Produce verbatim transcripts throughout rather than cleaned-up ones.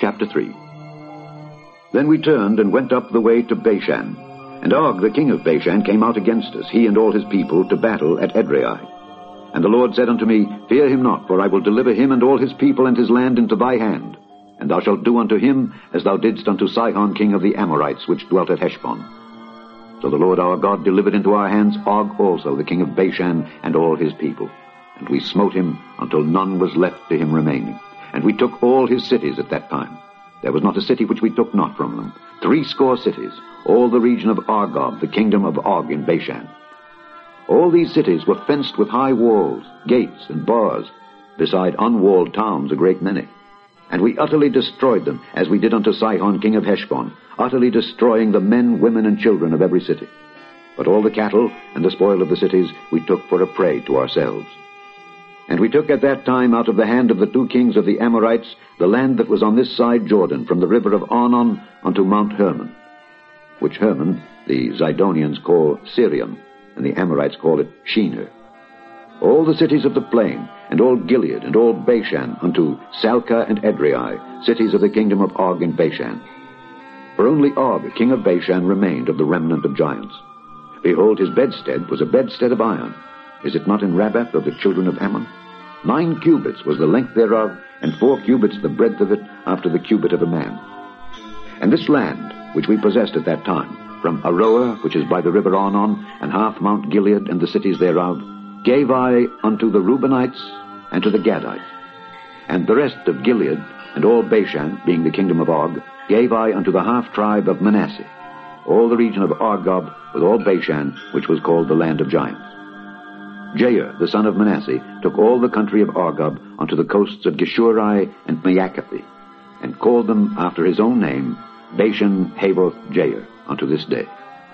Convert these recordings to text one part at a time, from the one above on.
Chapter three. Then we turned and went up the way to Bashan. And Og, the king of Bashan, came out against us, he and all his people, to battle at Edrei. And the Lord said unto me, Fear him not, for I will deliver him and all his people and his land into thy hand. And thou shalt do unto him as thou didst unto Sihon king of the Amorites, which dwelt at Heshbon. So the Lord our God delivered into our hands Og also, the king of Bashan, and all his people. And we smote him until none was left to him remaining. And we took all his cities at that time. There was not a city which we took not from them. Threescore cities, all the region of Argob, the kingdom of Og in Bashan. All these cities were fenced with high walls, gates, and bars, beside unwalled towns a great many. And we utterly destroyed them, as we did unto Sihon king of Heshbon, utterly destroying the men, women, and children of every city. But all the cattle and the spoil of the cities we took for a prey to ourselves. And we took at that time out of the hand of the two kings of the Amorites the land that was on this side Jordan, from the river of Arnon unto Mount Hermon, which Hermon the Zidonians call Sirion, and the Amorites call it Shinir. All the cities of the plain, and all Gilead, and all Bashan, unto Salcah and Edrei, cities of the kingdom of Og in Bashan. For only Og, king of Bashan, remained of the remnant of giants. Behold, his bedstead was a bedstead of iron. Is it not in Rabbath of the children of Ammon? Nine cubits was the length thereof, and four cubits the breadth of it, after the cubit of a man. And this land, which we possessed at that time, from Aroer, which is by the river Arnon, and half Mount Gilead and the cities thereof, gave I unto the Reubenites and to the Gadites. And the rest of Gilead, and all Bashan, being the kingdom of Og, gave I unto the half-tribe of Manasseh, all the region of Argob, with all Bashan, which was called the land of giants. Jair, the son of Manasseh, took all the country of Argob unto the coasts of Geshuri and Maacathi, and called them after his own name, Bashan Havoth Jair, unto this day.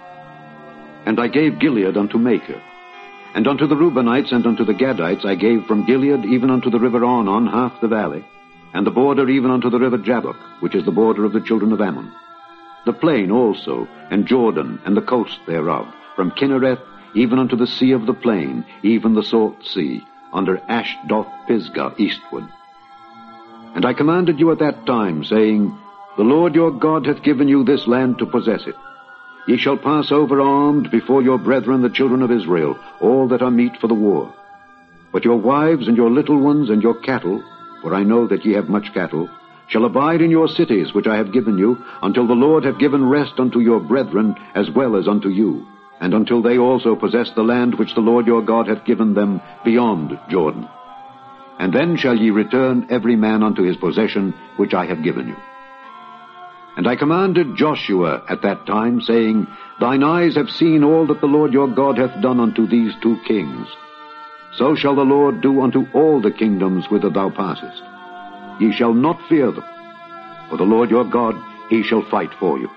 And I gave Gilead unto Machir. And unto the Reubenites and unto the Gadites I gave from Gilead even unto the river Arnon half the valley, and the border even unto the river Jabbok, which is the border of the children of Ammon. The plain also, and Jordan, and the coast thereof, from Kinnereth even unto the sea of the plain, even the salt sea, under Ashdoth Pisgah eastward. And I commanded you at that time, saying, The Lord your God hath given you this land to possess it. Ye shall pass over armed before your brethren the children of Israel, all that are meet for the war. But your wives and your little ones and your cattle, for I know that ye have much cattle, shall abide in your cities which I have given you, until the Lord have given rest unto your brethren as well as unto you, and until they also possess the land which the Lord your God hath given them beyond Jordan. And then shall ye return every man unto his possession which I have given you. And I commanded Joshua at that time, saying, Thine eyes have seen all that the Lord your God hath done unto these two kings. So shall the Lord do unto all the kingdoms whither thou passest. Ye shall not fear them, for the Lord your God, he shall fight for you.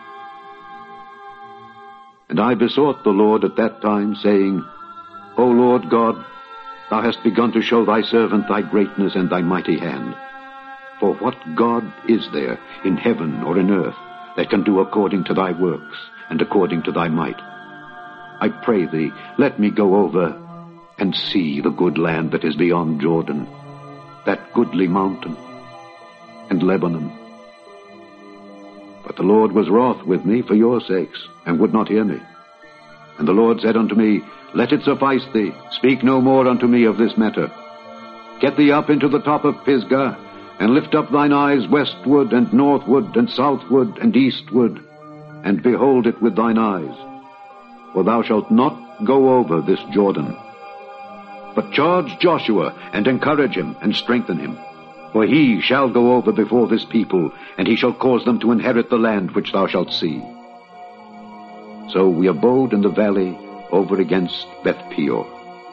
And I besought the Lord at that time, saying, O Lord God, thou hast begun to show thy servant thy greatness and thy mighty hand. For what God is there in heaven or in earth that can do according to thy works and according to thy might? I pray thee, let me go over and see the good land that is beyond Jordan, that goodly mountain, and Lebanon. But the Lord was wroth with me for your sakes, and would not hear me. And the Lord said unto me, Let it suffice thee, speak no more unto me of this matter. Get thee up into the top of Pisgah, and lift up thine eyes westward and northward and southward and eastward, and behold it with thine eyes. For thou shalt not go over this Jordan. But charge Joshua, and encourage him, and strengthen him. For he shall go over before this people, and he shall cause them to inherit the land which thou shalt see. So we abode in the valley over against Beth Peor.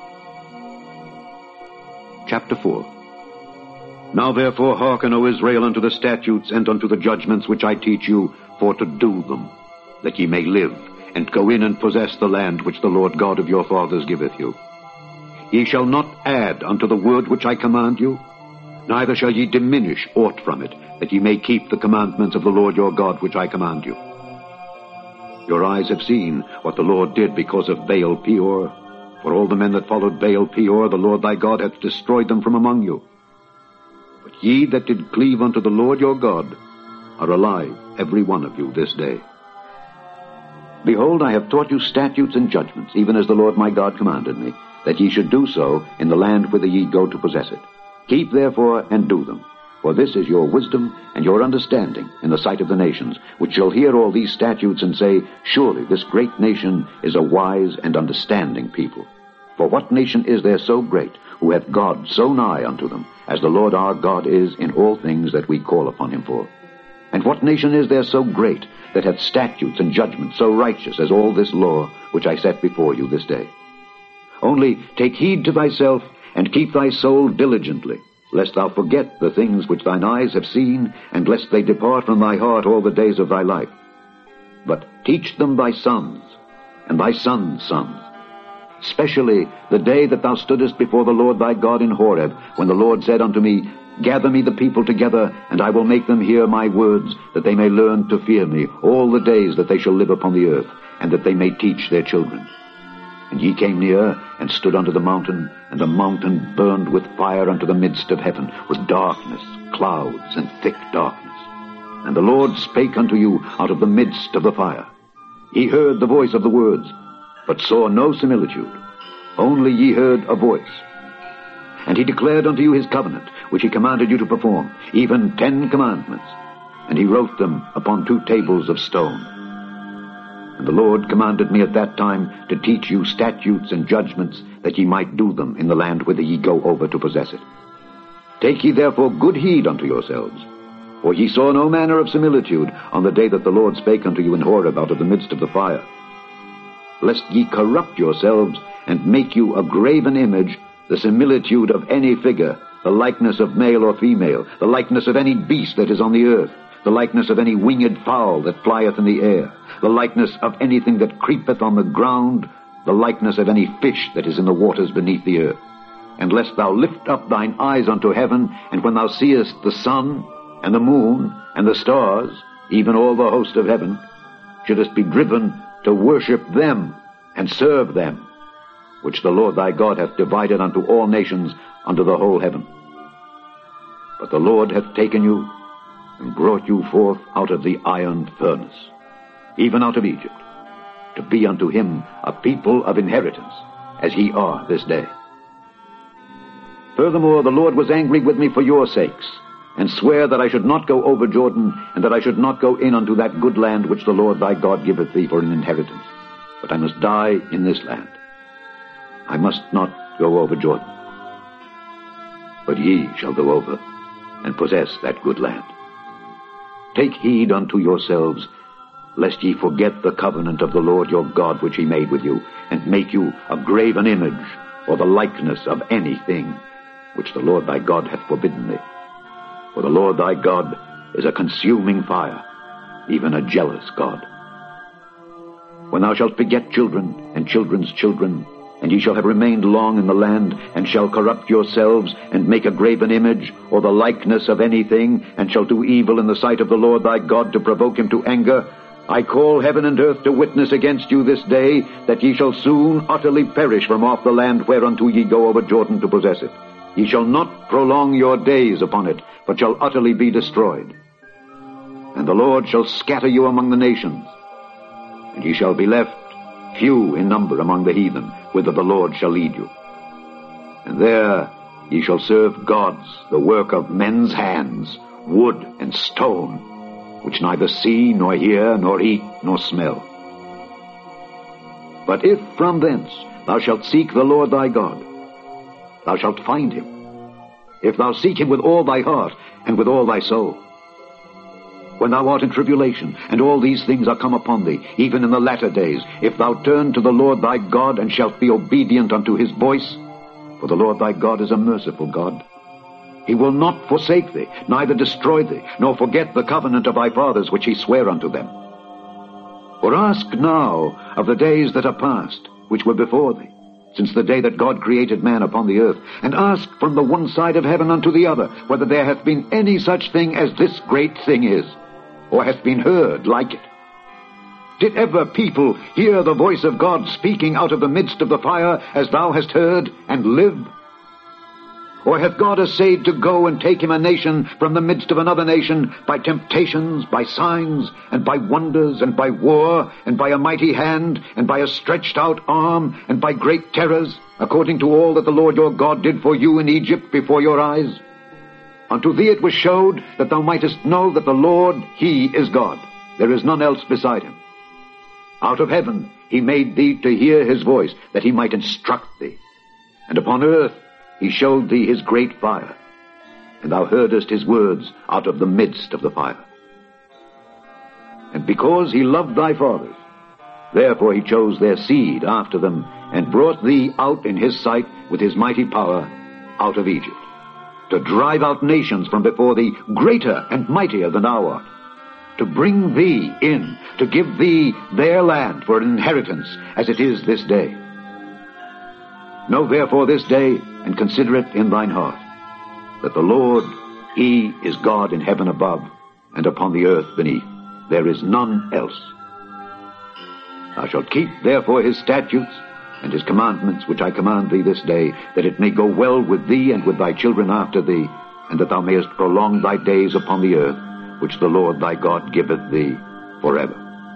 Chapter four. Now therefore hearken, O Israel, unto the statutes and unto the judgments which I teach you, for to do them, that ye may live, and go in and possess the land which the Lord God of your fathers giveth you. Ye shall not add unto the word which I command you, neither shall ye diminish aught from it, that ye may keep the commandments of the Lord your God which I command you. Your eyes have seen what the Lord did because of Baal Peor. For all the men that followed Baal Peor, the Lord thy God hath destroyed them from among you. But ye that did cleave unto the Lord your God, are alive, every one of you, this day. Behold, I have taught you statutes and judgments, even as the Lord my God commanded me, that ye should do so in the land whither ye go to possess it. Keep therefore and do them, for this is your wisdom and your understanding in the sight of the nations, which shall hear all these statutes and say, Surely this great nation is a wise and understanding people. For what nation is there so great, who hath God so nigh unto them, as the Lord our God is in all things that we call upon him for? And what nation is there so great, that hath statutes and judgments so righteous as all this law which I set before you this day? Only take heed to thyself, and keep thy soul diligently, lest thou forget the things which thine eyes have seen, and lest they depart from thy heart all the days of thy life. But teach them thy sons, and thy sons' sons, especially the day that thou stoodest before the Lord thy God in Horeb, when the Lord said unto me, Gather me the people together, and I will make them hear my words, that they may learn to fear me all the days that they shall live upon the earth, and that they may teach their children. And ye came near, and stood unto the mountain, and the mountain burned with fire unto the midst of heaven, with darkness, clouds, and thick darkness. And the Lord spake unto you out of the midst of the fire. Ye heard the voice of the words, but saw no similitude, only ye heard a voice. And he declared unto you his covenant, which he commanded you to perform, even ten commandments. And he wrote them upon two tables of stone. And the Lord commanded me at that time to teach you statutes and judgments, that ye might do them in the land whither ye go over to possess it. Take ye therefore good heed unto yourselves, for ye saw no manner of similitude on the day that the Lord spake unto you in Horeb out of the midst of the fire. Lest ye corrupt yourselves, and make you a graven image, the similitude of any figure, the likeness of male or female, the likeness of any beast that is on the earth, the likeness of any winged fowl that flieth in the air, the likeness of anything that creepeth on the ground, the likeness of any fish that is in the waters beneath the earth. And lest thou lift up thine eyes unto heaven, and when thou seest the sun, and the moon, and the stars, even all the host of heaven, shouldest be driven to worship them, and serve them, which the Lord thy God hath divided unto all nations under the whole heaven. But the Lord hath taken you, and brought you forth out of the iron furnace, even out of Egypt, to be unto him a people of inheritance, as ye are this day. Furthermore, the Lord was angry with me for your sakes, and sware that I should not go over Jordan, and that I should not go in unto that good land which the Lord thy God giveth thee for an inheritance, but I must die in this land. I must not go over Jordan, but ye shall go over, and possess that good land. Take heed unto yourselves, lest ye forget the covenant of the Lord your God which he made with you, and make you a graven image, or the likeness of anything, which the Lord thy God hath forbidden thee. For the Lord thy God is a consuming fire, even a jealous God. When thou shalt beget children, and children's children, and ye shall have remained long in the land, and shall corrupt yourselves, and make a graven image, or the likeness of anything, and shall do evil in the sight of the Lord thy God to provoke him to anger, I call heaven and earth to witness against you this day, that ye shall soon utterly perish from off the land whereunto ye go over Jordan to possess it. Ye shall not prolong your days upon it, but shall utterly be destroyed. And the Lord shall scatter you among the nations, and ye shall be left few in number among the heathen, whither the Lord shall lead you. And there ye shall serve gods, the work of men's hands, wood and stone, which neither see, nor hear, nor eat, nor smell. But if from thence thou shalt seek the Lord thy God, thou shalt find him, if thou seek him with all thy heart and with all thy soul. When thou art in tribulation, and all these things are come upon thee, even in the latter days, if thou turn to the Lord thy God, and shalt be obedient unto his voice, for the Lord thy God is a merciful God. He will not forsake thee, neither destroy thee, nor forget the covenant of thy fathers which he sware unto them. For ask now of the days that are past, which were before thee, since the day that God created man upon the earth, and ask from the one side of heaven unto the other, whether there hath been any such thing as this great thing is, or hath been heard like it. Did ever people hear the voice of God speaking out of the midst of the fire, as thou hast heard, and live? Or hath God essayed to go and take him a nation from the midst of another nation by temptations, by signs, and by wonders, and by war, and by a mighty hand, and by a stretched out arm, and by great terrors, according to all that the Lord your God did for you in Egypt before your eyes? Unto thee it was showed that thou mightest know that the Lord, he is God. There is none else beside him. Out of heaven he made thee to hear his voice, that he might instruct thee. And upon earth he showed thee his great fire, and thou heardest his words out of the midst of the fire. And because he loved thy fathers, therefore he chose their seed after them, and brought thee out in his sight with his mighty power out of Egypt, to drive out nations from before thee, greater and mightier than thou art, to bring thee in, to give thee their land for an inheritance, as it is this day. Know therefore this day, and consider it in thine heart, that the Lord, he is God in heaven above, and upon the earth beneath. There is none else. Thou shalt keep therefore his statutes and his commandments, which I command thee this day, that it may go well with thee and with thy children after thee, and that thou mayest prolong thy days upon the earth, which the Lord thy God giveth thee forever.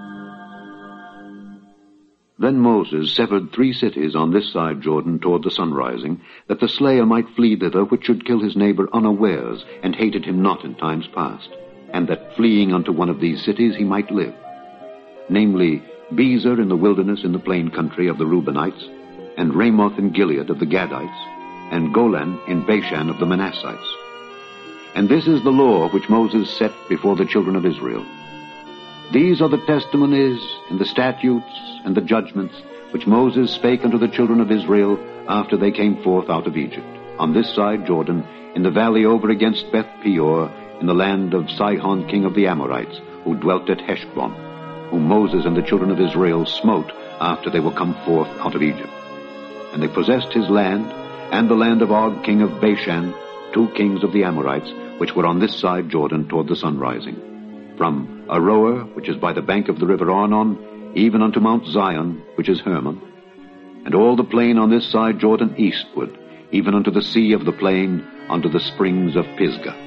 Then Moses severed three cities on this side Jordan toward the sunrising, that the slayer might flee thither which should kill his neighbor unawares, and hated him not in times past, and that fleeing unto one of these cities he might live, namely Bezer in the wilderness in the plain country of the Reubenites, and Ramoth in Gilead of the Gadites, and Golan in Bashan of the Manassites. And this is the law which Moses set before the children of Israel. These are the testimonies, and the statutes, and the judgments, which Moses spake unto the children of Israel after they came forth out of Egypt, on this side Jordan, in the valley over against Beth Peor, in the land of Sihon king of the Amorites, who dwelt at Heshbon, whom Moses and the children of Israel smote after they were come forth out of Egypt. And they possessed his land, and the land of Og king of Bashan, two kings of the Amorites, which were on this side Jordan toward the sunrising, from Aroer, which is by the bank of the river Arnon, even unto Mount Zion, which is Hermon, and all the plain on this side Jordan eastward, even unto the sea of the plain, unto the springs of Pisgah.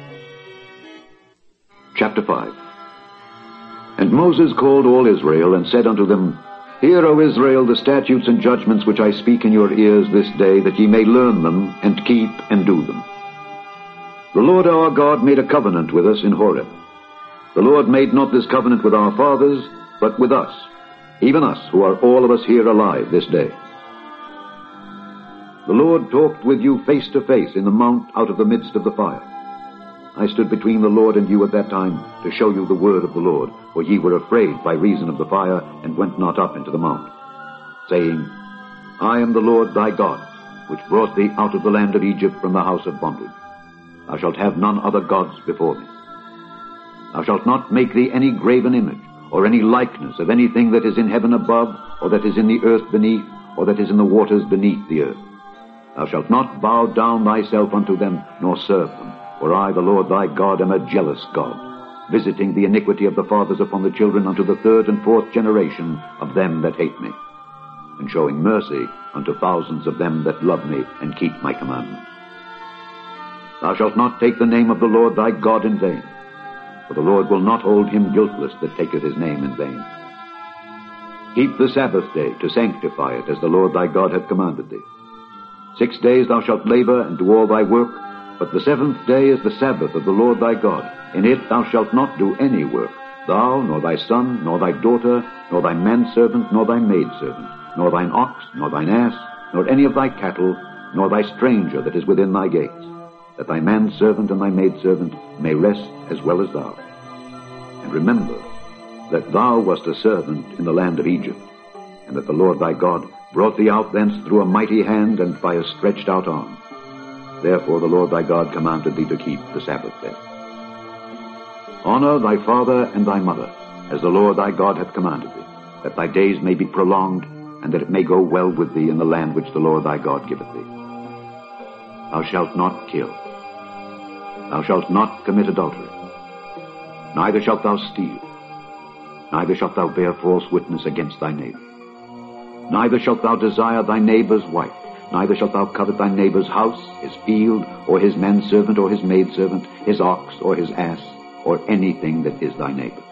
Chapter five. And Moses called all Israel, and said unto them, Hear, O Israel, the statutes and judgments which I speak in your ears this day, that ye may learn them, and keep and do them. The Lord our God made a covenant with us in Horeb. The Lord made not this covenant with our fathers, but with us, even us, who are all of us here alive this day. The Lord talked with you face to face in the mount out of the midst of the fire. I stood between the Lord and you at that time to show you the word of the Lord, for ye were afraid by reason of the fire, and went not up into the mount, saying, I am the Lord thy God, which brought thee out of the land of Egypt from the house of bondage. Thou shalt have none other gods before me. Thou shalt not make thee any graven image, or any likeness of anything that is in heaven above, or that is in the earth beneath, or that is in the waters beneath the earth. Thou shalt not bow down thyself unto them, nor serve them. For I, the Lord thy God, am a jealous God, visiting the iniquity of the fathers upon the children unto the third and fourth generation of them that hate me, and showing mercy unto thousands of them that love me and keep my commandments. Thou shalt not take the name of the Lord thy God in vain, for the Lord will not hold him guiltless that taketh his name in vain. Keep the Sabbath day to sanctify it, as the Lord thy God hath commanded thee. Six days thou shalt labor and do all thy work, but the seventh day is the Sabbath of the Lord thy God. In it thou shalt not do any work, thou, nor thy son, nor thy daughter, nor thy manservant, nor thy maidservant, nor thine ox, nor thine ass, nor any of thy cattle, nor thy stranger that is within thy gates, that thy manservant and thy maidservant may rest as well as thou. And remember that thou wast a servant in the land of Egypt, and that the Lord thy God brought thee out thence through a mighty hand and by a stretched out arm. Therefore the Lord thy God commanded thee to keep the Sabbath day. Honor thy father and thy mother, as the Lord thy God hath commanded thee, that thy days may be prolonged, and that it may go well with thee in the land which the Lord thy God giveth thee. Thou shalt not kill. Thou shalt not commit adultery. Neither shalt thou steal. Neither shalt thou bear false witness against thy neighbor. Neither shalt thou desire thy neighbor's wife. Neither shalt thou covet thy neighbor's house, his field, or his manservant, or his maidservant, his ox, or his ass, or anything that is thy neighbor.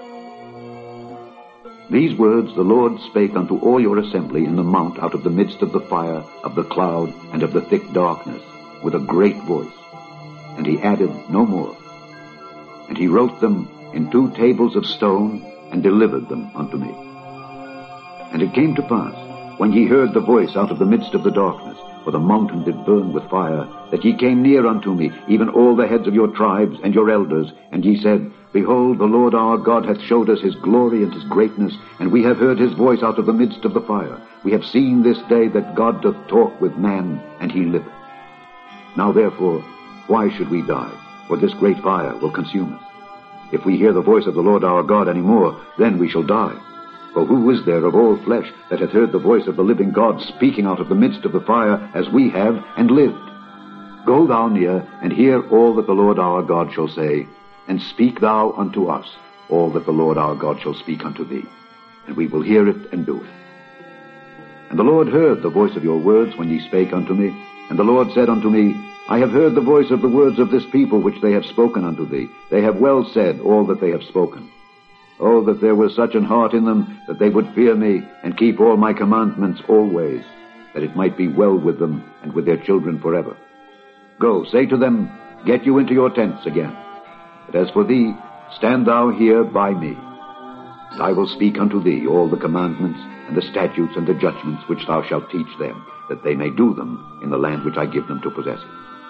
These words the Lord spake unto all your assembly in the mount out of the midst of the fire, of the cloud, and of the thick darkness, with a great voice. And he added no more. And he wrote them in two tables of stone, and delivered them unto me. And it came to pass, when ye heard the voice out of the midst of the darkness, for the mountain did burn with fire, that ye came near unto me, even all the heads of your tribes and your elders, and ye said, Behold, the Lord our God hath showed us his glory and his greatness, and we have heard his voice out of the midst of the fire. We have seen this day that God doth talk with man, and he liveth. Now therefore, why should we die? For this great fire will consume us. If we hear the voice of the Lord our God any more, then we shall die. For who is there of all flesh that hath heard the voice of the living God speaking out of the midst of the fire, as we have, and lived? Go thou near, and hear all that the Lord our God shall say, and speak thou unto us all that the Lord our God shall speak unto thee, and we will hear it and do it. And the Lord heard the voice of your words when ye spake unto me, and the Lord said unto me, I have heard the voice of the words of this people which they have spoken unto thee. They have well said all that they have spoken. Oh, that there was such an heart in them, that they would fear me, and keep all my commandments always, that it might be well with them, and with their children forever. Go, say to them, Get you into your tents again. But as for thee, stand thou here by me. And I will speak unto thee all the commandments, and the statutes, and the judgments which thou shalt teach them, that they may do them in the land which I give them to possess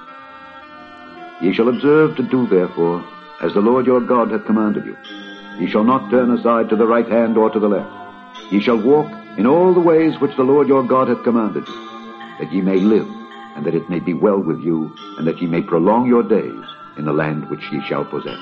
it. Ye shall observe to do, therefore, as the Lord your God hath commanded you. Ye shall not turn aside to the right hand or to the left. Ye shall walk in all the ways which the Lord your God hath commanded you, that ye may live, and that it may be well with you, and that ye may prolong your days in the land which ye shall possess.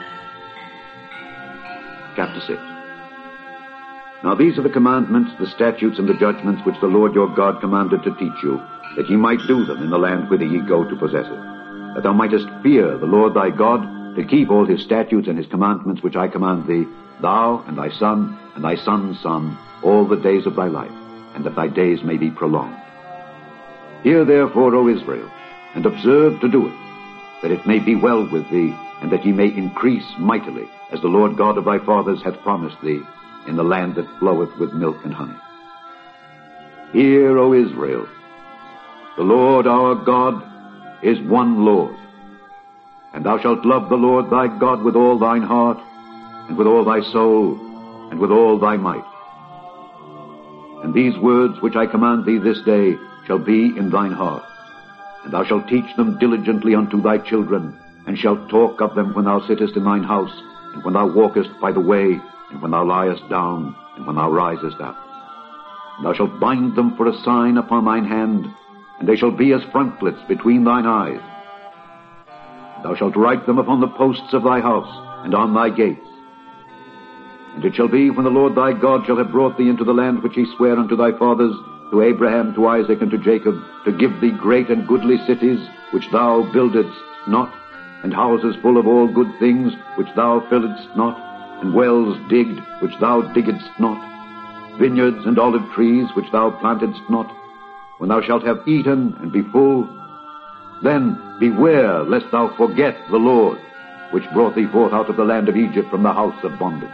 Chapter six. Now these are the commandments, the statutes, and the judgments which the Lord your God commanded to teach you, that ye might do them in the land whither ye go to possess it, that thou mightest fear the Lord thy God, to keep all his statutes and his commandments which I command thee, thou and thy son and thy son's son, all the days of thy life, and that thy days may be prolonged. Hear therefore, O Israel, and observe to do it, that it may be well with thee, and that ye may increase mightily, as the Lord God of thy fathers hath promised thee, in the land that floweth with milk and honey. Hear, O Israel, the Lord our God is one Lord. And thou shalt love the Lord thy God with all thine heart, and with all thy soul, and with all thy might. And these words which I command thee this day shall be in thine heart, and thou shalt teach them diligently unto thy children, and shalt talk of them when thou sittest in thine house, and when thou walkest by the way, and when thou liest down, and when thou risest up. And thou shalt bind them for a sign upon thine hand, and they shall be as frontlets between thine eyes. Thou shalt write them upon the posts of thy house, and on thy gates. And it shall be, when the Lord thy God shall have brought thee into the land which he sware unto thy fathers, to Abraham, to Isaac, and to Jacob, to give thee great and goodly cities, which thou buildedst not, and houses full of all good things, which thou filledst not, and wells digged, which thou diggedst not, vineyards and olive trees, which thou plantedst not, when thou shalt have eaten and be full, then beware lest thou forget the Lord, which brought thee forth out of the land of Egypt from the house of bondage.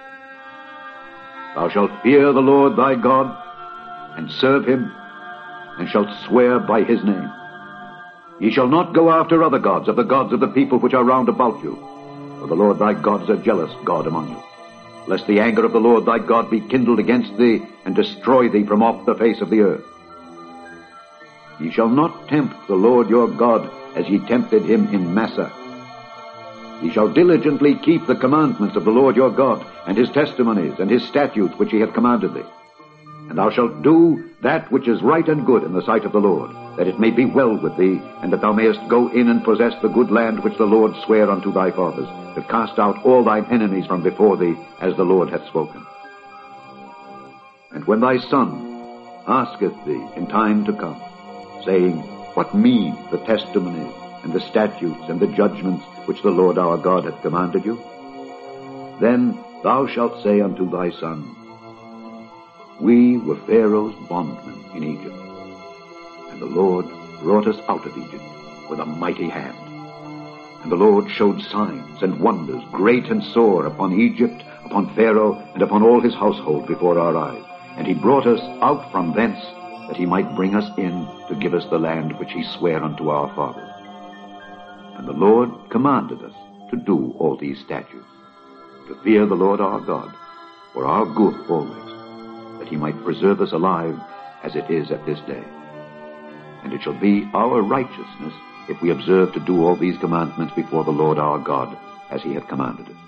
Thou shalt fear the Lord thy God, and serve him, and shalt swear by his name. Ye shall not go after other gods, of the gods of the people which are round about you, for the Lord thy God is a jealous God among you, lest the anger of the Lord thy God be kindled against thee, and destroy thee from off the face of the earth. Ye shall not tempt the Lord your God as ye tempted him in Massah. Ye shall diligently keep the commandments of the Lord your God, and his testimonies, and his statutes which he hath commanded thee. And thou shalt do that which is right and good in the sight of the Lord, that it may be well with thee, and that thou mayest go in and possess the good land which the Lord sware unto thy fathers, to cast out all thine enemies from before thee, as the Lord hath spoken. And when thy son asketh thee in time to come, saying, What mean the testimonies, and the statutes, and the judgments which the Lord our God hath commanded you? Then thou shalt say unto thy son, We were Pharaoh's bondmen in Egypt, And the Lord brought us out of Egypt with a mighty hand. And the Lord showed signs and wonders, great and sore, upon Egypt, upon Pharaoh, and upon all his household before our eyes. And he brought us out from thence, that he might bring us in to give us the land which he sware unto our fathers. And the Lord commanded us to do all these statutes, to fear the Lord our God, for our good always, that he might preserve us alive as it is at this day. And it shall be our righteousness if we observe to do all these commandments before the Lord our God, as he hath commanded us.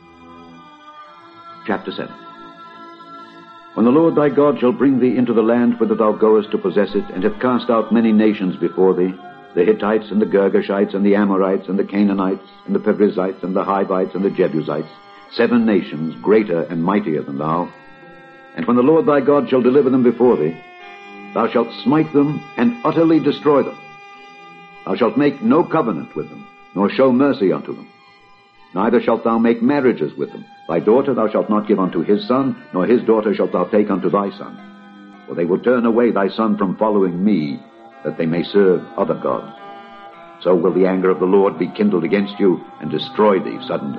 Chapter seven. When the Lord thy God shall bring thee into the land whither thou goest to possess it, and hath cast out many nations before thee, the Hittites, and the Girgashites, and the Amorites, and the Canaanites, and the Perizzites, and the Hivites, and the Jebusites, seven nations greater and mightier than thou. And when the Lord thy God shall deliver them before thee, thou shalt smite them and utterly destroy them. Thou shalt make no covenant with them, nor show mercy unto them. Neither shalt thou make marriages with them. Thy daughter thou shalt not give unto his son, nor his daughter shalt thou take unto thy son. For they will turn away thy son from following me, that they may serve other gods. So will the anger of the Lord be kindled against you, and destroy thee suddenly.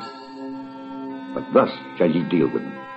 But thus shall ye deal with them.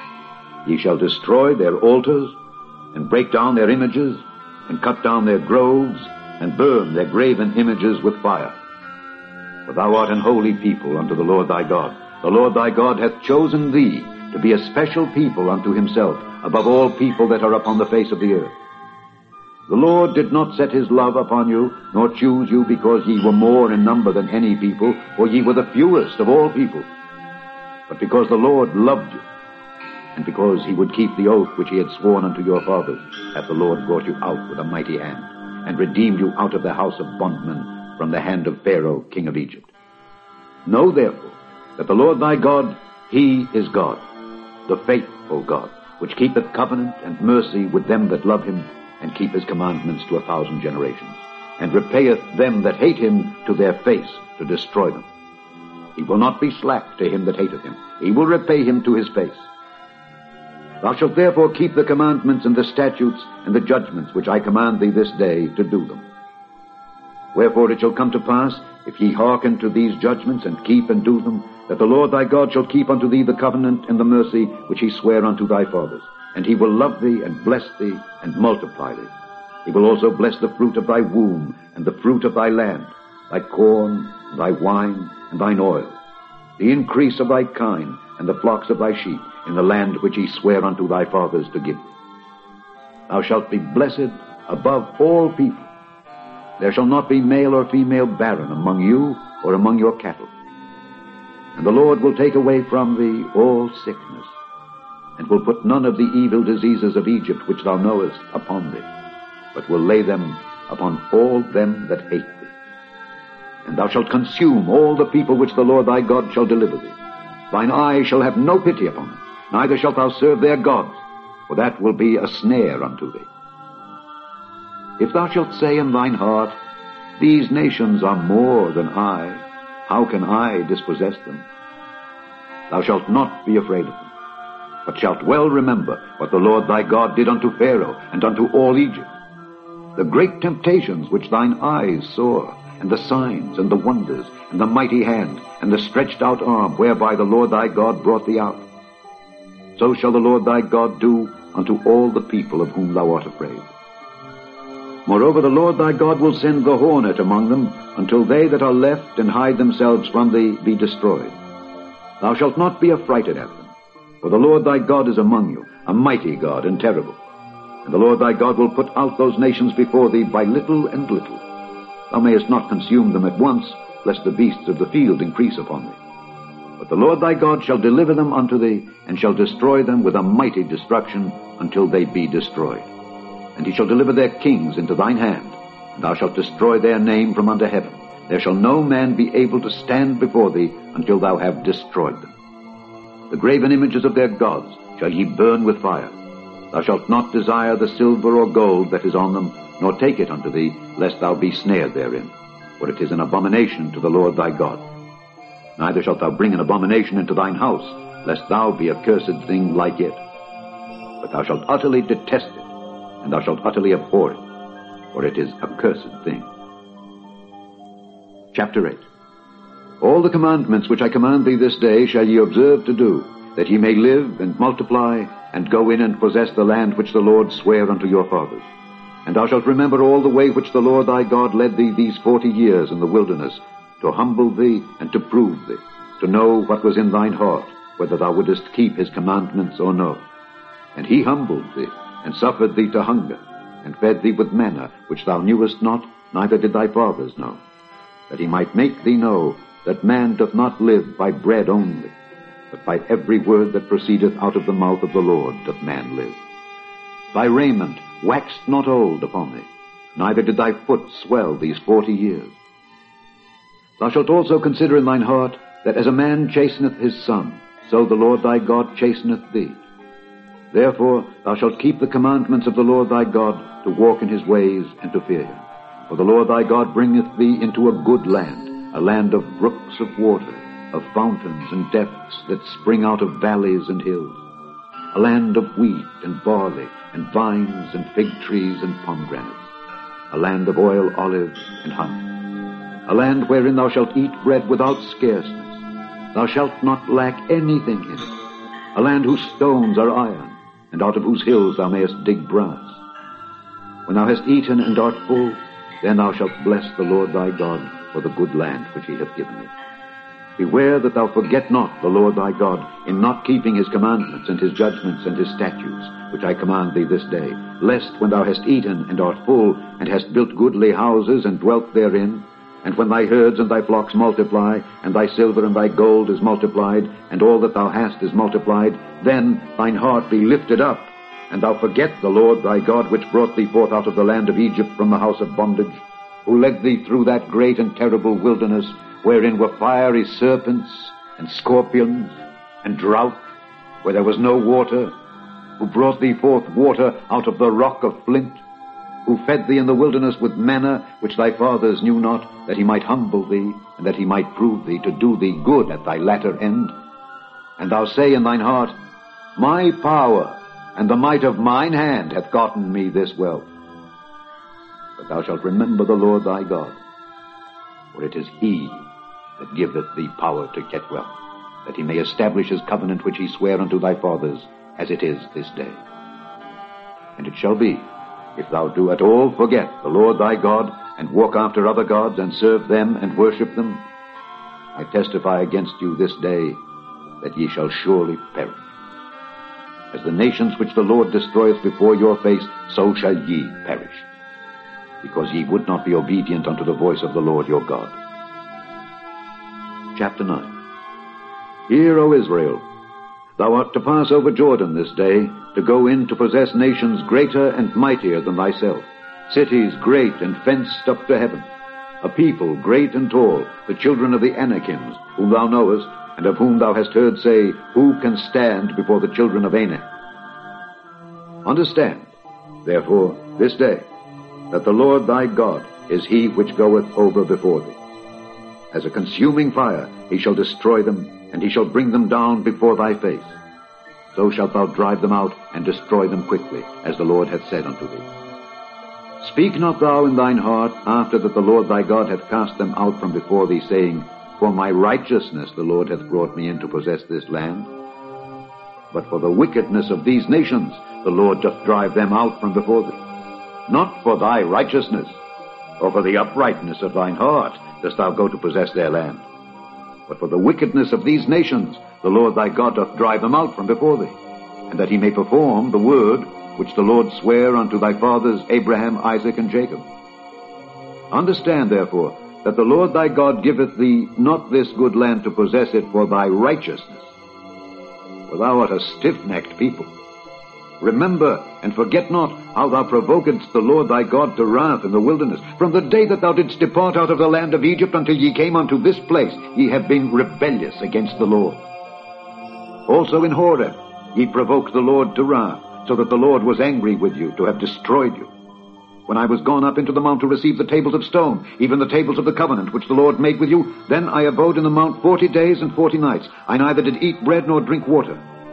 Ye shall destroy their altars, and break down their images, and cut down their groves, and burn their graven images with fire. For thou art an holy people unto the Lord thy God. The Lord thy God hath chosen thee to be a special people unto himself, above all people that are upon the face of the earth. The Lord did not set his love upon you, nor choose you because ye were more in number than any people, for ye were the fewest of all people, but because the Lord loved you, and because he would keep the oath which he had sworn unto your fathers, hath the Lord brought you out with a mighty hand, and redeemed you out of the house of bondmen from the hand of Pharaoh king of Egypt. Know therefore that the Lord thy God, he is God, the faithful God, which keepeth covenant and mercy with them that love him, and keep his commandments to a thousand generations, and repayeth them that hate him to their face, to destroy them. He will not be slack to him that hateth him. He will repay him to his face. Thou shalt therefore keep the commandments and the statutes and the judgments which I command thee this day to do them. Wherefore it shall come to pass, if ye hearken to these judgments and keep and do them, that the Lord thy God shall keep unto thee the covenant and the mercy which he sware unto thy fathers. And he will love thee and bless thee and multiply thee. He will also bless the fruit of thy womb and the fruit of thy land, thy corn, and thy wine, and thine oil, the increase of thy kine, and the flocks of thy sheep, in the land which he sware unto thy fathers to give thee. Thou shalt be blessed above all people. There shall not be male or female barren among you or among your cattle. And the Lord will take away from thee all sickness, and will put none of the evil diseases of Egypt which thou knowest upon thee, but will lay them upon all them that hate thee. And thou shalt consume all the people which the Lord thy God shall deliver thee. Thine eye shall have no pity upon them, neither shalt thou serve their gods, for that will be a snare unto thee. If thou shalt say in thine heart, these nations are more than I, how can I dispossess them? Thou shalt not be afraid of them, but shalt well remember what the Lord thy God did unto Pharaoh and unto all Egypt, the great temptations which thine eyes saw, and the signs and the wonders, and the mighty hand, and the stretched out arm, whereby the Lord thy God brought thee out. So shall the Lord thy God do unto all the people of whom thou art afraid. Moreover, the Lord thy God will send the hornet among them, until they that are left and hide themselves from thee be destroyed. Thou shalt not be affrighted at them, for the Lord thy God is among you, a mighty God and terrible. And the Lord thy God will put out those nations before thee by little and little. Thou mayest not consume them at once, lest the beasts of the field increase upon thee. But the Lord thy God shall deliver them unto thee, and shall destroy them with a mighty destruction, until they be destroyed. And he shall deliver their kings into thine hand, and thou shalt destroy their name from under heaven. There shall no man be able to stand before thee until thou have destroyed them. The graven images of their gods shall ye burn with fire. Thou shalt not desire the silver or gold that is on them, nor take it unto thee, lest thou be snared therein, for it is an abomination to the Lord thy God. Neither shalt thou bring an abomination into thine house, lest thou be a cursed thing like it. But thou shalt utterly detest it, and thou shalt utterly abhor it. for it is a cursed thing. Chapter eight. All the commandments which I command thee this day shall ye observe to do, that ye may live and multiply, and go in and possess the land which the Lord sware unto your fathers. And thou shalt remember all the way which the Lord thy God led thee these forty years in the wilderness, to humble thee and to prove thee, to know what was in thine heart, whether thou wouldest keep his commandments or no. And he humbled thee, and suffered thee to hunger, and fed thee with manna, which thou knewest not, neither did thy fathers know, that he might make thee know that man doth not live by bread only, but by every word that proceedeth out of the mouth of the Lord doth man live. Thy raiment waxed not old upon thee, neither did thy foot swell these forty years. Thou shalt also consider in thine heart that as a man chasteneth his son, so the Lord thy God chasteneth thee. Therefore thou shalt keep the commandments of the Lord thy God, to walk in his ways and to fear him. For the Lord thy God bringeth thee into a good land, a land of brooks of water, of fountains and depths that spring out of valleys and hills, a land of wheat and barley, and vines and fig trees and pomegranates, a land of oil, olives, and honey, a land wherein thou shalt eat bread without scarceness. Thou shalt not lack anything in it, a land whose stones are iron, and out of whose hills thou mayest dig brass. When thou hast eaten and art full, then thou shalt bless the Lord thy God for the good land which he hath given thee. Beware that thou forget not the Lord thy God in not keeping his commandments and his judgments and his statutes, which I command thee this day, lest when thou hast eaten and art full, and hast built goodly houses and dwelt therein, and when thy herds and thy flocks multiply, and thy silver and thy gold is multiplied, and all that thou hast is multiplied, then thine heart be lifted up, and thou forget the Lord thy God, which brought thee forth out of the land of Egypt from the house of bondage, who led thee through that great and terrible wilderness, wherein were fiery serpents and scorpions and drought, where there was no water, who brought thee forth water out of the rock of flint, who fed thee in the wilderness with manna which thy fathers knew not, that he might humble thee, and that he might prove thee to do thee good at thy latter end. And thou say in thine heart, My power and the might of mine hand hath gotten me this wealth. But thou shalt remember the Lord thy God, for it is he that giveth thee power to get wealth, that he may establish his covenant which he sware unto thy fathers, as it is this day. And it shall be, if thou do at all forget the Lord thy God, and walk after other gods, and serve them, and worship them, I testify against you this day, that ye shall surely perish. As the nations which the Lord destroyeth before your face, so shall ye perish, because ye would not be obedient unto the voice of the Lord your God. Chapter nine. Hear, O Israel, thou art to pass over Jordan this day, to go in to possess nations greater and mightier than thyself, cities great and fenced up to heaven, a people great and tall, the children of the Anakims, whom thou knowest, and of whom thou hast heard say, Who can stand before the children of Anak? Understand, therefore, this day, that the Lord thy God is he which goeth over before thee. As a consuming fire he shall destroy them, and he shall bring them down before thy face. So shalt thou drive them out, and destroy them quickly, as the Lord hath said unto thee. Speak not thou in thine heart, after that the Lord thy God hath cast them out from before thee, saying, For my righteousness the Lord hath brought me in to possess this land. But for the wickedness of these nations the Lord doth drive them out from before thee. Not for thy righteousness, or for the uprightness of thine heart dost thou go to possess their land. But for the wickedness of these nations the Lord thy God doth drive them out from before thee, and that he may perform the word which the Lord sware unto thy fathers Abraham, Isaac, and Jacob. Understand, therefore, that the Lord thy God giveth thee not this good land to possess it for thy righteousness, for thou art a stiff-necked people. Remember and forget not how thou provokedst the Lord thy God to wrath in the wilderness. From the day that thou didst depart out of the land of Egypt until ye came unto this place, ye have been rebellious against the Lord. Also in Horeb ye provoked the Lord to wrath, so that the Lord was angry with you to have destroyed you. When I was gone up into the mount to receive the tables of stone, even the tables of the covenant which the Lord made with you, then I abode in the mount forty days and forty nights. I neither did eat bread nor drink water.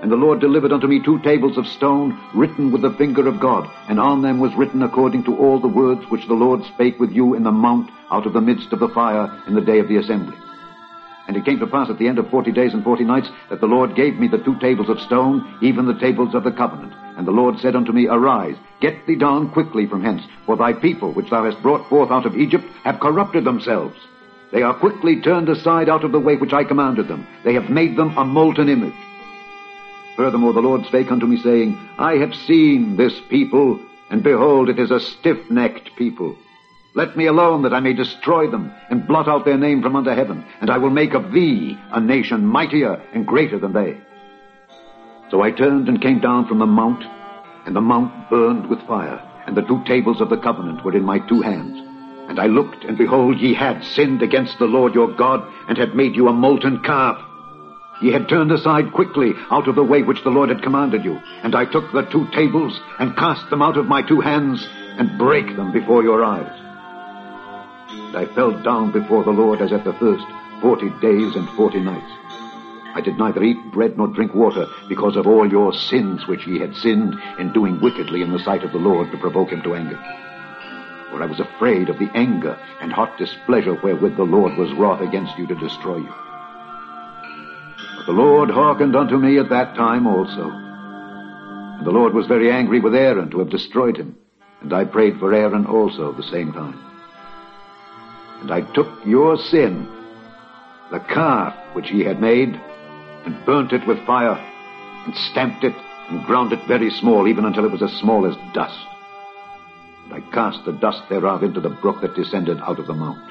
And the Lord delivered unto me two tables of stone, written with the finger of God, and on them was written according to all the words which the Lord spake with you in the mount out of the midst of the fire in the day of the assembly. And it came to pass at the end of forty days and forty nights that the Lord gave me the two tables of stone, even the tables of the covenant. And the Lord said unto me, Arise, get thee down quickly from hence, for thy people, which thou hast brought forth out of Egypt, have corrupted themselves. They are quickly turned aside out of the way which I commanded them. They have made them a molten image. Furthermore the Lord spake unto me, saying, I have seen this people, and behold, it is a stiff-necked people. Let me alone, that I may destroy them, and blot out their name from under heaven, and I will make of thee a nation mightier and greater than they. So I turned and came down from the mount, and the mount burned with fire, and the two tables of the covenant were in my two hands. And I looked, and behold, ye had sinned against the Lord your God, and had made you a molten calf. Ye had turned aside quickly out of the way which the Lord had commanded you. And I took the two tables, and cast them out of my two hands, and brake them before your eyes. And I fell down before the Lord as at the first, forty days and forty nights. I did neither eat bread nor drink water, because of all your sins which ye had sinned in doing wickedly in the sight of the Lord to provoke him to anger. For I was afraid of the anger and hot displeasure wherewith the Lord was wroth against you to destroy you. But the Lord hearkened unto me at that time also. And the Lord was very angry with Aaron to have destroyed him. And I prayed for Aaron also the same time. And I took your sin, the calf which ye had made, and burnt it with fire, and stamped it, and ground it very small, even until it was as small as dust. And I cast the dust thereof into the brook that descended out of the mount.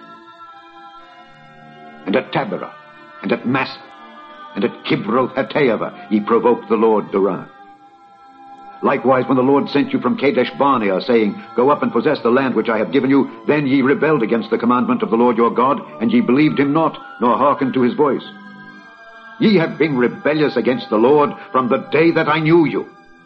And at Taberah, and at Massah, and at Kibroth Hattaavah ye provoked the Lord to wrath. Likewise, when the Lord sent you from Kadesh Barnea, saying, Go up and possess the land which I have given you, then ye rebelled against the commandment of the Lord your God, and ye believed him not, nor hearkened to his voice. Ye have been rebellious against the Lord from the day that I knew you.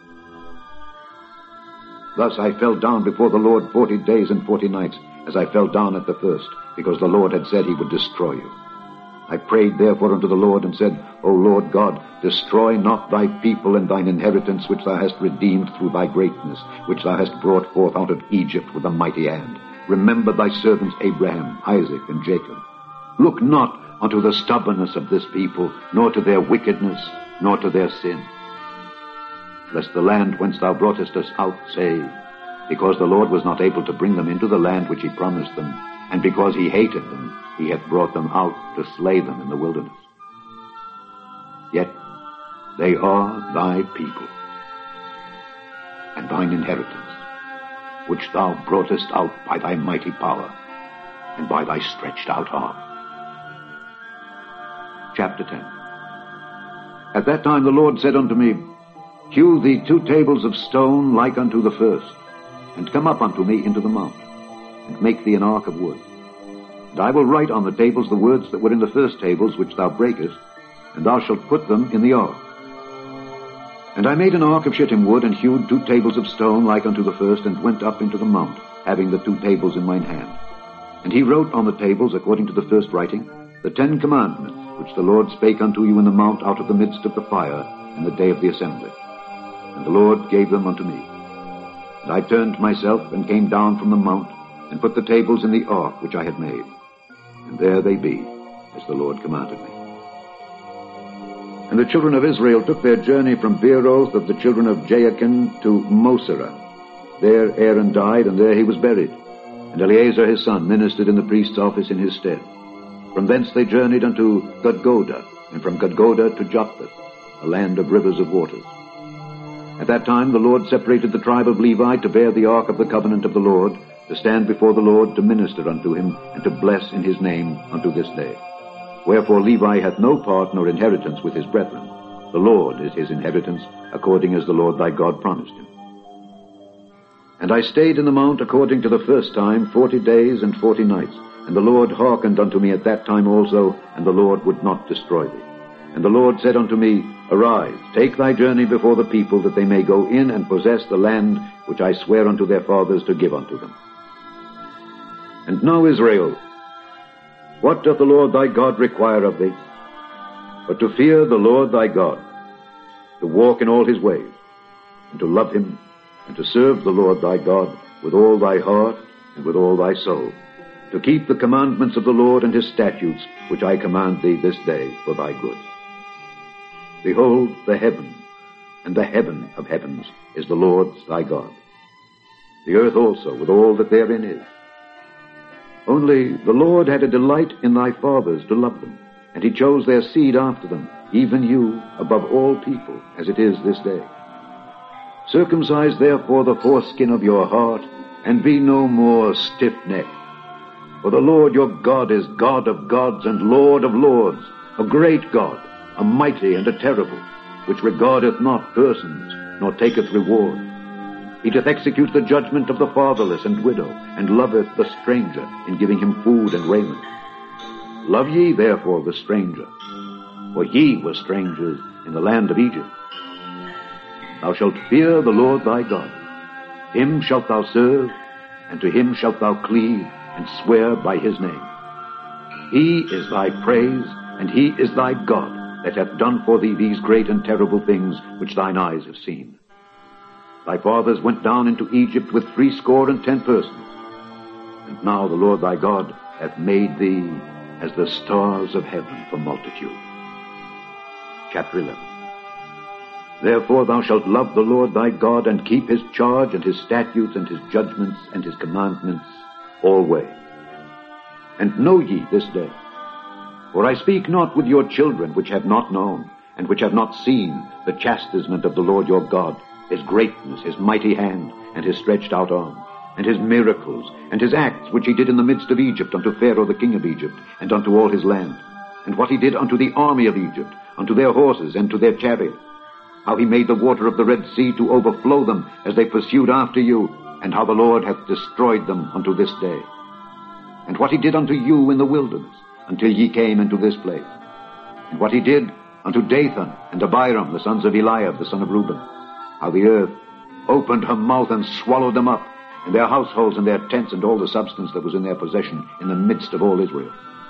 Thus I fell down before the Lord forty days and forty nights, as I fell down at the first, because the Lord had said he would destroy you. I prayed therefore unto the Lord, and said, O Lord God, destroy not thy people and thine inheritance, which thou hast redeemed through thy greatness, which thou hast brought forth out of Egypt with a mighty hand. Remember thy servants Abraham, Isaac, and Jacob. Look not unto the stubbornness of this people, nor to their wickedness, nor to their sin. Lest the land whence thou broughtest us out say, Because the Lord was not able to bring them into the land which he promised them, and because he hated them, he hath brought them out to slay them in the wilderness. Yet they are thy people, and thine inheritance, which thou broughtest out by thy mighty power, and by thy stretched out arm. Chapter ten. At that time the Lord said unto me, Hew thee two tables of stone like unto the first, and come up unto me into the mount, and make thee an ark of wood. And I will write on the tables the words that were in the first tables which thou breakest, and thou shalt put them in the ark. And I made an ark of shittim wood, and hewed two tables of stone like unto the first, and went up into the mount, having the two tables in mine hand. And he wrote on the tables, according to the first writing, the Ten Commandments, which the Lord spake unto you in the mount out of the midst of the fire in the day of the assembly. And the Lord gave them unto me. And I turned myself, and came down from the mount, and put the tables in the ark which I had made. And there they be, as the Lord commanded me. And the children of Israel took their journey from Beeroth of the children of Jaakan to Moserah. There Aaron died, and there he was buried. And Eleazar his son ministered in the priest's office in his stead. From thence they journeyed unto Gudgodah, and from Gudgodah to Jopheth, a land of rivers of waters. At that time the Lord separated the tribe of Levi to bear the ark of the covenant of the Lord, to stand before the Lord to minister unto him, and to bless in his name unto this day. Wherefore Levi hath no part nor inheritance with his brethren. The Lord is his inheritance, according as the Lord thy God promised him. And I stayed in the mount according to the first time forty days and forty nights. And the Lord hearkened unto me at that time also, and the Lord would not destroy thee. And the Lord said unto me, Arise, take thy journey before the people, that they may go in and possess the land which I swear unto their fathers to give unto them. And now, Israel, what doth the Lord thy God require of thee? But to fear the Lord thy God, to to walk in all his ways, and to love him, and to serve the Lord thy God with all thy heart and with all thy soul, to keep the commandments of the Lord and his statutes, which I command thee this day for thy good. Behold, the heaven and the heaven of heavens is the Lord's thy God, the earth also with all that therein is. Only the Lord had a delight in thy fathers to love them, and he chose their seed after them, even you above all people, as it is this day. Circumcise therefore the foreskin of your heart, and be no more stiff-necked. For the Lord your God is God of gods and Lord of lords, a great God, a mighty and a terrible, which regardeth not persons, nor taketh reward. He doth execute the judgment of the fatherless and widow, and loveth the stranger in giving him food and raiment. Love ye therefore the stranger, for ye were strangers in the land of Egypt. Thou shalt fear the Lord thy God. Him shalt thou serve, and to him shalt thou cleave, and swear by his name. He is thy praise, and he is thy God, that hath done for thee these great and terrible things which thine eyes have seen. Thy fathers went down into Egypt with threescore and ten persons, and now the Lord thy God hath made thee as the stars of heaven for multitude. Chapter eleven. Therefore thou shalt love the Lord thy God, and keep his charge, and his statutes, and his judgments, and his commandments always. And know ye this day, for I speak not with your children which have not known, and which have not seen the chastisement of the Lord your God, his greatness, his mighty hand, and his stretched out arm, and his miracles, and his acts which he did in the midst of Egypt unto Pharaoh the king of Egypt, and unto all his land, and what he did unto the army of Egypt, unto their horses, and to their chariots, how he made the water of the Red Sea to overflow them as they pursued after you, and how the Lord hath destroyed them unto this day. And what he did unto you in the wilderness, until ye came into this place. And what he did unto Dathan and Abiram, the sons of Eliab, the son of Reuben, how the earth opened her mouth and swallowed them up, and their households and their tents and all the substance that was in their possession in the midst of all Israel.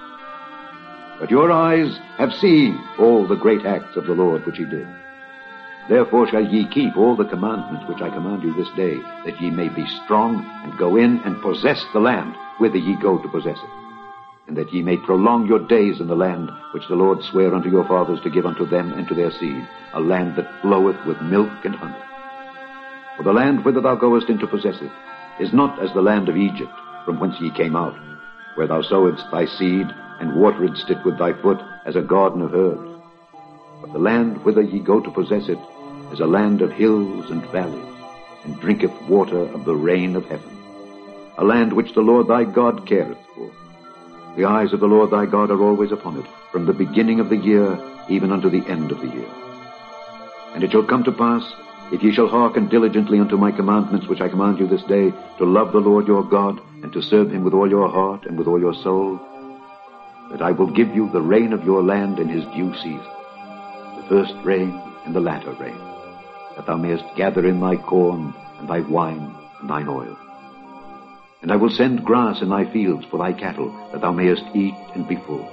But your eyes have seen all the great acts of the Lord which he did. Therefore shall ye keep all the commandments which I command you this day, that ye may be strong, and go in and possess the land whither ye go to possess it, and that ye may prolong your days in the land which the Lord sware unto your fathers to give unto them and to their seed, a land that floweth with milk and honey. For the land whither thou goest in to possess it is not as the land of Egypt, from whence ye came out, where thou sowedst thy seed, and wateredst it with thy foot as a garden of herbs. But the land whither ye go to possess it is a land of hills and valleys, and drinketh water of the rain of heaven, a land which the Lord thy God careth for. The eyes of the Lord thy God are always upon it, from the beginning of the year even unto the end of the year. And it shall come to pass, if ye shall hearken diligently unto my commandments which I command you this day, to love the Lord your God, and to serve him with all your heart and with all your soul, that I will give you the rain of your land in his due season, the first rain and the latter rain, that thou mayest gather in thy corn, and thy wine, and thine oil. And I will send grass in thy fields for thy cattle, that thou mayest eat and be full.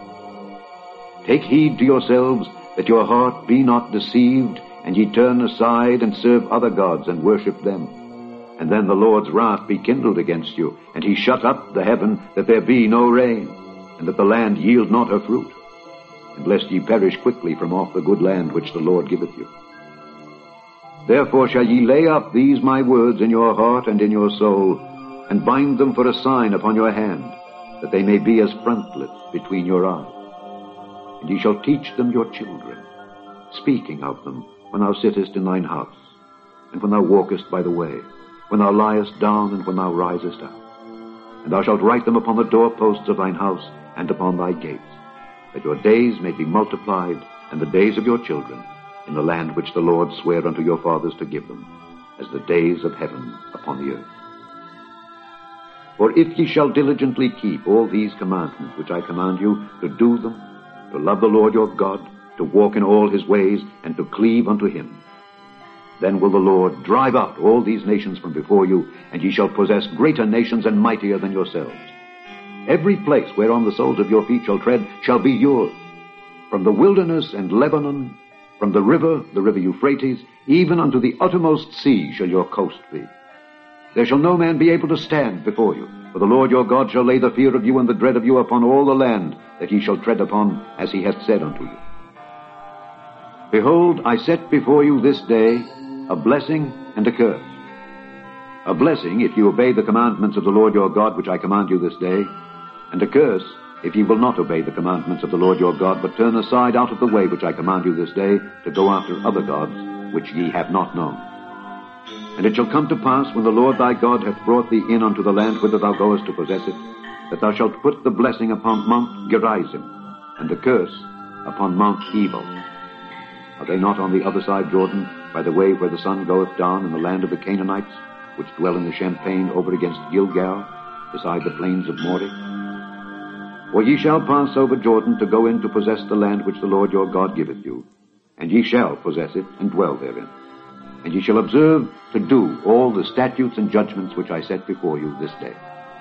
Take heed to yourselves, that your heart be not deceived, and ye turn aside and serve other gods, and worship them. And then the Lord's wrath be kindled against you, and he shut up the heaven, that there be no rain, and that the land yield not her fruit, and lest ye perish quickly from off the good land which the Lord giveth you. Therefore shall ye lay up these my words in your heart and in your soul, and bind them for a sign upon your hand, that they may be as frontlets between your eyes. And ye shall teach them your children, speaking of them when thou sittest in thine house, and when thou walkest by the way, when thou liest down, and when thou risest up. And thou shalt write them upon the doorposts of thine house, and upon thy gates, that your days may be multiplied, and the days of your children, in the land which the Lord sware unto your fathers to give them, as the days of heaven upon the earth. For if ye shall diligently keep all these commandments which I command you, to do them, to love the Lord your God, to walk in all his ways, and to cleave unto him, then will the Lord drive out all these nations from before you, and ye shall possess greater nations and mightier than yourselves. Every place whereon the soles of your feet shall tread shall be yours, from the wilderness and Lebanon, From the river, the river Euphrates, even unto the uttermost sea shall your coast be. There shall no man be able to stand before you, for the Lord your God shall lay the fear of you and the dread of you upon all the land that ye shall tread upon, as he hath said unto you. Behold, I set before you this day a blessing and a curse. A blessing, if ye obey the commandments of the Lord your God, which I command you this day, and a curse, if ye will not obey the commandments of the Lord your God, but turn aside out of the way which I command you this day, to go after other gods, which ye have not known. And it shall come to pass, when the Lord thy God hath brought thee in unto the land whither thou goest to possess it, that thou shalt put the blessing upon Mount Gerizim, and the curse upon Mount Ebal. Are they not on the other side Jordan, by the way where the sun goeth down, in the land of the Canaanites, which dwell in the champaign over against Gilgal, beside the plains of Moreh? For ye shall pass over Jordan to go in to possess the land which the Lord your God giveth you, and ye shall possess it and dwell therein. And ye shall observe to do all the statutes and judgments which I set before you this day.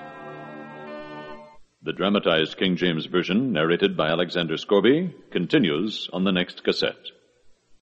The dramatized King James Version, narrated by Alexander Scorby, continues on the next cassette.